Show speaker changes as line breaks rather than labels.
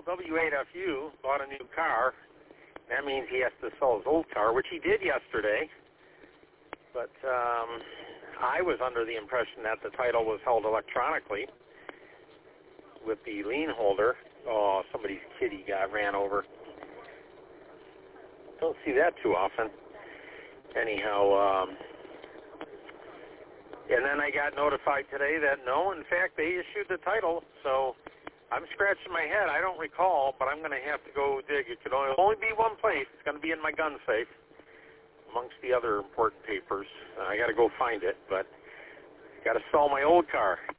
W8FU bought a new car. That means he has to sell his old car, which he did yesterday. But I was under the impression that the title was held electronically with the lien holder. Oh, somebody's kitty got ran over. Don't see that too often. Anyhow, and then I got notified today that no, in fact, they issued the title. So I'm scratching my head. I don't recall, but I'm going to have to go dig. It could only be one place. It's going to be in my gun safe amongst the other important papers. I got to go find it, but got to sell my old car.